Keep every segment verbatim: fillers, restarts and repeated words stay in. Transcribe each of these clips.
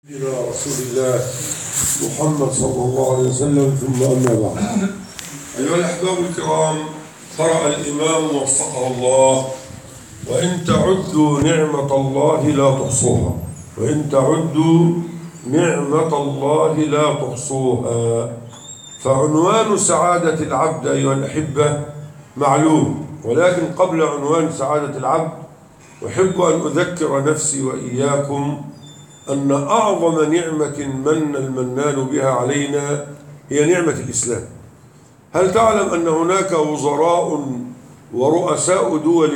إلى رسول الله محمد صلى الله عليه وسلم، ثم أما بعد. أيها الأحباب الكرام، قرأ الإمام وفقه الله: وإن تعدوا نعمة الله لا تحصوها، وإن تعدوا نعمة الله لا تحصوها. فعنوان سعادة العبد أيها الأحبة معلوم، ولكن قبل عنوان سعادة العبد أحب أن أذكر نفسي وإياكم أن أعظم نعمة من المنان بها علينا هي نعمة الإسلام. هل تعلم أن هناك وزراء ورؤساء دول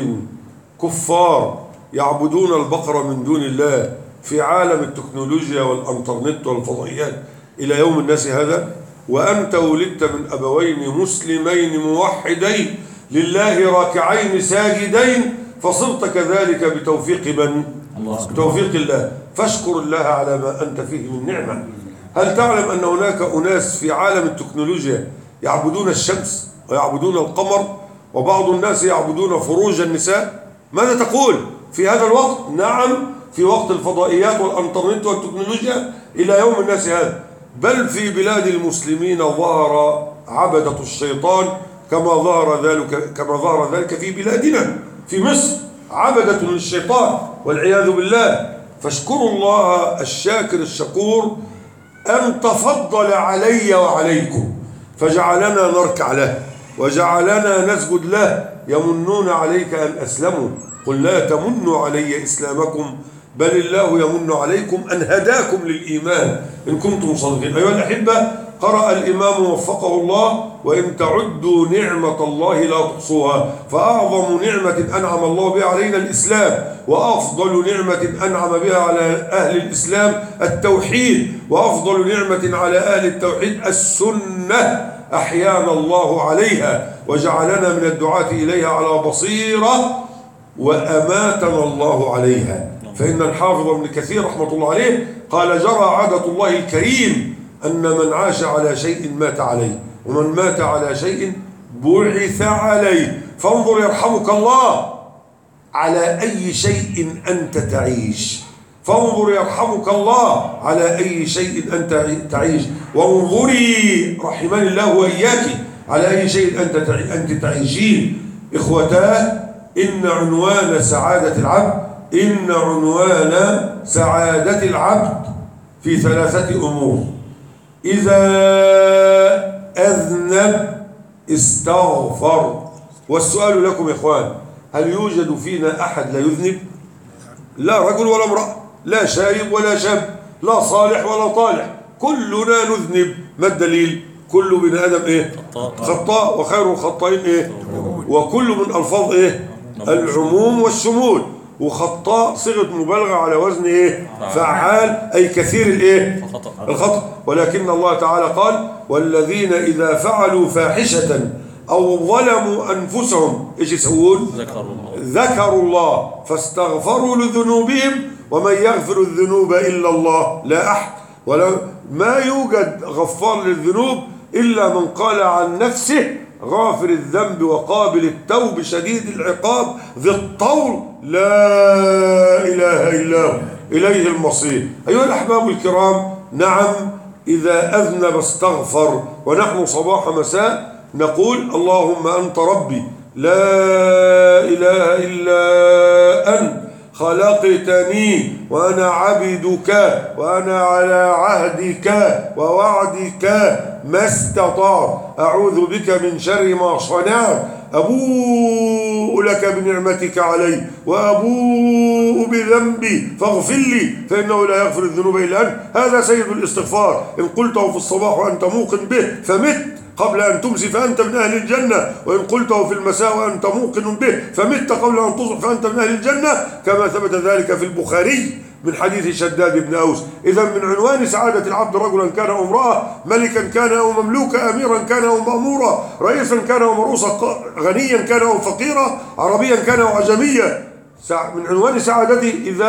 كفار يعبدون البقر من دون الله في عالم التكنولوجيا والإنترنت والفضائيات إلى يوم الناس هذا؟ وأنت ولدت من أبوين مسلمين موحدين لله راكعين ساجدين، فصرت كذلك بتوفيق من؟ بتوفيق الله. فاشكر الله على ما أنت فيه من نعمة. هل تعلم أن هناك أناس في عالم التكنولوجيا يعبدون الشمس ويعبدون القمر، وبعض الناس يعبدون فروج النساء؟ ماذا تقول في هذا الوقت؟ نعم، في وقت الفضائيات والإنترنت والتكنولوجيا إلى يوم الناس هذا. بل في بلاد المسلمين ظهر عبدة الشيطان كما ظهر ذلك كما ظهر ذلك في بلادنا في مصر، عبدة للشيطان والعياذ بالله. فاشكروا الله الشاكر الشكور أن تفضل علي وعليكم فجعلنا نركع له وجعلنا نسجد له. يمنون عليك أن أسلموا، قل لا تمنوا علي إسلامكم بل الله يمن عليكم أن هداكم للإيمان إن كنتم صادقين. أيها الأحبة، قرأ الإمام وفقه الله: وإن تعدوا نعمة الله لا تحصوها. فأعظم نعمة أنعم الله بها علينا الإسلام، وأفضل نعمة أنعم بها على أهل الإسلام التوحيد، وأفضل نعمة على أهل التوحيد السنة أحيانا الله عليها وجعلنا من الدعاة إليها على بصيرة، وأماتنا الله عليها. فإن الحافظ ابن كثير رحمة الله عليه قال: جرى عادة الله الكريم أن من عاش على شيء مات عليه، ومن مات على شيء بعث عليه. فانظر يرحمك الله على أي شيء أنت تعيش، فانظر يرحمك الله على أي شيء أنت تعيش، وانظري رحمني الله وإياك على أي شيء أنت أنت تعيشين. إخوتاه، إن عنوان سعادة العبد إن عنوان سعادة العبد في ثلاثة أمور: إذا أذنب استغفر. والسؤال لكم يا إخوان: هل يوجد فينا أحد لا يذنب؟ لا رجل ولا امرأة، لا شايب ولا شاب، لا صالح ولا طالح، كلنا نذنب. ما الدليل؟ كل بني آدم إيه؟ خطاء، وخير الخطائين إيه؟ وكل من ألفاظ إيه؟ العموم والشمول. وخطاء صيغة مبالغة على وزن إيه؟ فعال، أي كثير الإيه؟ الخطأ. ولكن الله تعالى قال: والذين إذا فعلوا فاحشة أو ظلموا أنفسهم إيش يسوون؟ ذكروا الله فاستغفروا لذنوبهم ومن يغفر الذنوب إلا الله لا أحد. ولا ما يوجد غفار للذنوب إلا من قال عن نفسه: غافر الذنب وقابل التوب شديد العقاب ذي الطول لا إله إلا هو إليه المصير. أيها الأحباب الكرام، نعم، إذا أذنب استغفر. ونحن صباح مساء نقول: اللهم أنت ربي لا إله إلا أنت خلقتني وأنا عبدك وأنا على عهدك ووعدك ما استطعت، أعوذ بك من شر ما صنعت، أبوء لك بنعمتك علي وأبوء بذنبي فاغفر لي فإنه لا يغفر الذنوب إلا أنت. هذا سيد الاستغفار. إن قلته في الصباح وأنت موقن به فمت قبل أن تمسي فأنت من أهل الجنة، وإن قلته في المساء وأنت موقن به فمت قبل أن تصبح فأنت من أهل الجنة، كما ثبت ذلك في البخاري من حديث شداد بن أوس. إذا من عنوان سعادة العبد رجلا كان أو امرأة، ملكا كان أو مملوكا، أميرا كان أو مأمورا، رئيسا كان أو مرؤوسا، غنيا كان أو فقيرا، عربيا كان أو عجميا. من عنوان سعادته إذا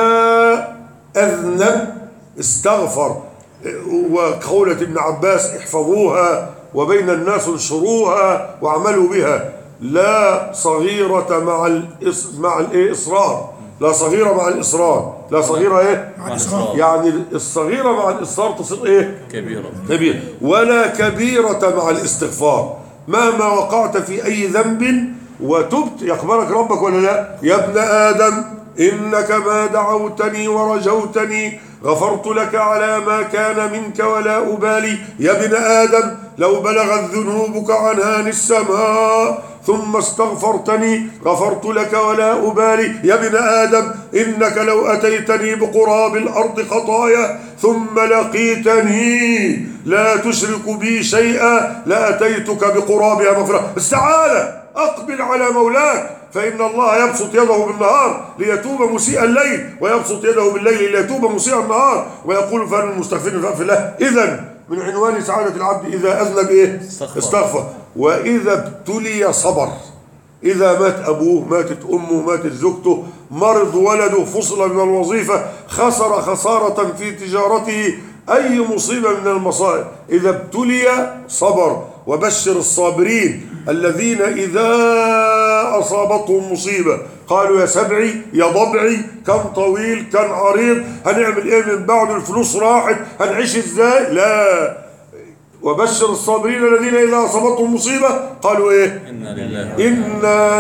أذنب استغفر. وقولة ابن عباس: احفظوها وبين الناس انشروها واعملوا بها، لا صغيرة مع مع الإصرار لا صغيرة مع الإصرار، لا صغيرة إيه؟ مع الإصرار. يعني الصغيرة مع الإصرار تصير إيه؟ كبيرة. كبيرة. ولا كبيرة مع الاستغفار. مهما وقعت في أي ذنب وتبت يقبلك ربك ولا لا؟ يا ابن آدم إنك ما دعوتني ورجوتني غفرت لك على ما كان منك ولا أبالي. يا ابن آدم لو بلغت ذنوبك عنان السماء ثم استغفرتني غفرت لك ولا أبالي. يا ابن آدم إنك لو أتيتني بقراب الأرض خطايا ثم لقيتني لا تشرك بي شيئا لأتيتك بقرابها مغفرة. بس تعالى أقبل على مولاك، فإن الله يبسط يده بالنهار ليتوب مسيء الليل ويبسط يده بالليل ليتوب مسيء النهار، ويقول فأنا المستغفرين فاغفر له. إذن من عنوان سعادة العبد إذا أذنب إيه؟ استغفر. وإذا ابتلي صبر. إذا مات أبوه، ماتت أمه، ماتت زوجته، مرض ولده، فصل من الوظيفة، خسر خسارة في تجارته، أي مصيبة من المصائب، إذا ابتلي صبر. وبشر الصابرين الذين إذا أصابتهم مصيبة قالوا يا سبعي يا ضبعي كان طويل كان عريض، هنعمل إيه من بعد الفلوس راحت، هنعيش إزاي؟ لا. وبشر الصابرين الذين إذا أصابتهم مصيبة قالوا إيه؟ إنا لله إنا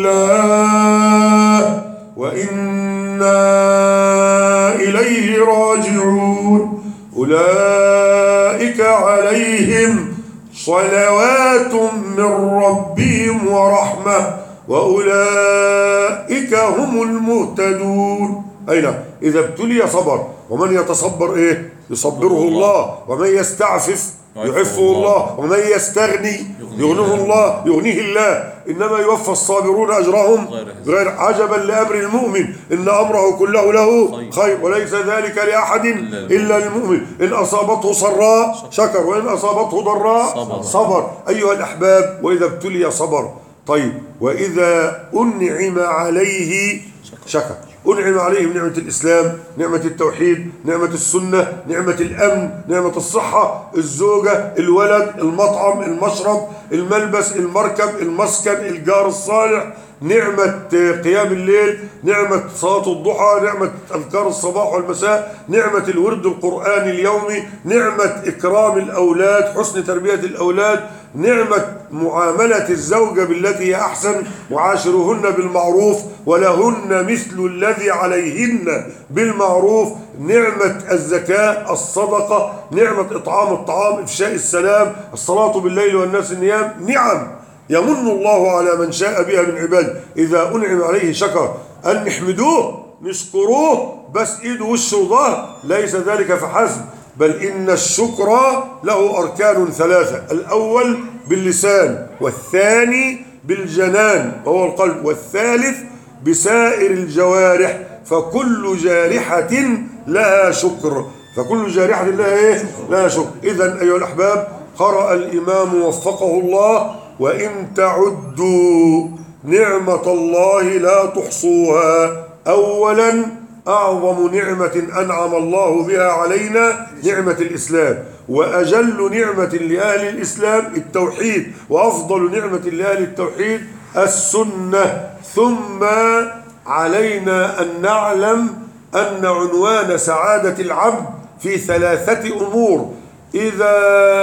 لله وإنا إليه راجعون. أولئك عليهم صلوات من ربهم ورحمة وأولئك هم المهتدون. أي نعم. إذا ابتلي صبر. ومن يتصبر إيه؟ يصبره الله. ومن يستعفف يعفه الله. ومن يستغني يغنيه الله يغنيه الله. إنما يوفى الصابرون أجرهم غير. عجبا لأمر المؤمن إن أمره كله له خير وليس ذلك لأحد إلا المؤمن. إن أصابته سراء شكر وإن أصابته ضراء صبر. أيها الأحباب وإذا ابتلي صبر. طيب وإذا أنعم عليه شكر. أنعم عليه بنعمة الإسلام، نعمة التوحيد، نعمة السنة، نعمة الأمن، نعمة الصحة، الزوجة، الولد، المطعم، المشرب، الملبس، المركب، المسكن، الجار الصالح، نعمة قيام الليل، نعمة صلاة الضحى، نعمة أذكار الصباح والمساء، نعمة الورد القرآني اليومي، نعمة إكرام الأولاد، حسن تربية الأولاد، نعمة معاملة الزوجة بالتي هي أحسن، وعاشروهن بالمعروف ولهن مثل الذي عليهن بالمعروف، نعمة الزكاة، الصدقة، نعمة إطعام الطعام، إفشاء السلام، الصلاة بالليل والناس النيام. نعم يمن الله على من شاء بها من عباده. إذا أنعم عليه شكر. أن نحمدوه نشكروه بس إيد وش وظهر، ليس ذلك فحسب، بل إن الشكر له أركان ثلاثة. الأول باللسان، والثاني بالجنان وهو القلب، والثالث بسائر الجوارح. فكل جارحة لها شكر. فكل جارحة لها إيه؟ لها شكر. إذن أيها الأحباب قرأ الإمام وفقه الله: وإن تعدوا نعمة الله لا تحصوها. أولا أعظم نعمة أنعم الله بها علينا نعمة الإسلام، وأجل نعمة لأهل الإسلام التوحيد، وأفضل نعمة لأهل التوحيد السنة. ثم علينا أن نعلم أن عنوان سعادة العبد في ثلاثة أمور: إذا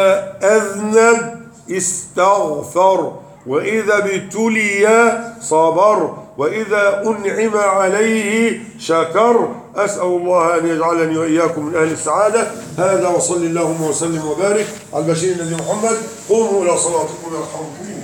أذنب استغفر، وإذا ابتلي صبر، وإذا أنعم عليه شكر. أسأل الله أن يجعلني وإياكم من أهل السعادة. هذا وصلي اللهم وسلم وبارك على البشير النبي محمد. قوموا إلى صلاتكم يرحمكم الله.